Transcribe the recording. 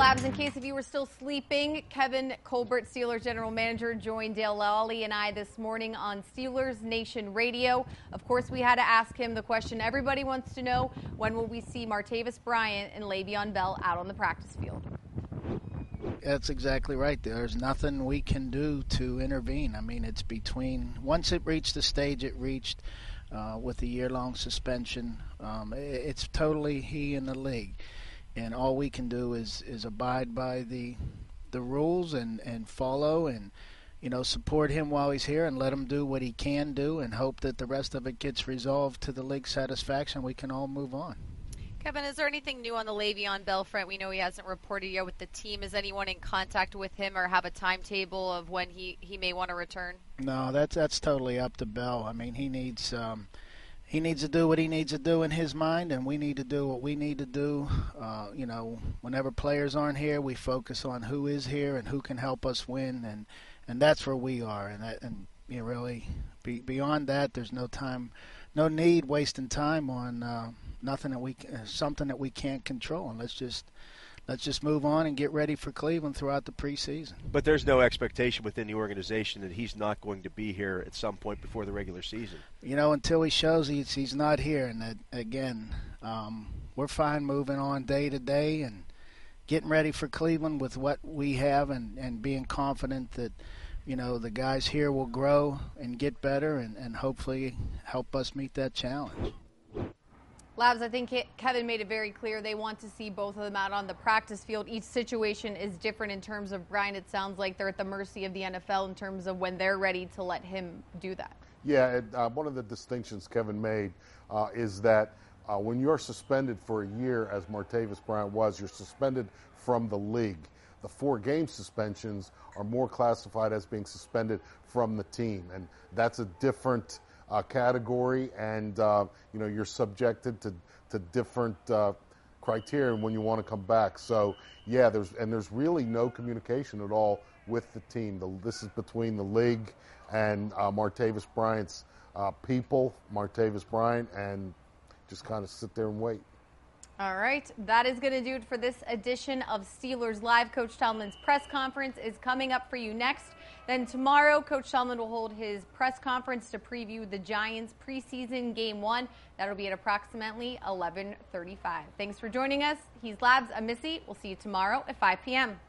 Labs, in case if you were still sleeping, Kevin Colbert, Steelers general manager, joined Dale Lally and I this morning on Steelers Nation Radio. Of course, we had to ask him the question everybody wants to know: when will we see Martavis Bryant and Le'Veon Bell out on the practice field? That's exactly right. There's nothing we can do to intervene. I mean, it's between, once it reached the stage it reached with the year-long suspension, it's totally he and the league. And all we can do is abide by the rules and follow and, support him while he's here and let him do what he can do and hope that the rest of it gets resolved to the league's satisfaction. We can all move on. Kevin, is there anything new on the Le'Veon Bell front? We know he hasn't reported yet with the team. Is anyone in contact with him or have a timetable of when he may want to return? No, that's totally up to Bell. I mean, he needs to do what he needs to do in his mind, and we need to do what we need to do. Whenever players aren't here, we focus on who is here and who can help us win, and that's where we are. Really, beyond that, there's no need wasting time on something that we can't control. And let's just move on and get ready for Cleveland throughout the preseason. But there's no expectation within the organization that he's not going to be here at some point before the regular season. Until he shows he's not here. And that, again, we're fine moving on day to day and getting ready for Cleveland with what we have and being confident that, the guys here will grow and get better and hopefully help us meet that challenge. Labs, I think Kevin made it very clear they want to see both of them out on the practice field. Each situation is different in terms of Brian. It sounds like they're at the mercy of the NFL in terms of when they're ready to let him do that. Yeah, one of the distinctions Kevin made is that when you're suspended for a year, as Martavis Bryant was, you're suspended from the league. The 4-game suspensions are more classified as being suspended from the team, and that's a different category, and you're subjected to different criteria when you want to come back. So yeah, there's really no communication at all with the team. This is between the league and Martavis Bryant's people, Martavis Bryant, and just kind of sit there and wait. All right, that is going to do it for this edition of Steelers Live. Coach Tomlin's press conference is coming up for you next. Then tomorrow, Coach Tomlin will hold his press conference to preview the Giants preseason Game 1. That'll be at approximately 11:35. Thanks for joining us. He's Labs. I'm Missy. We'll see you tomorrow at 5 p.m.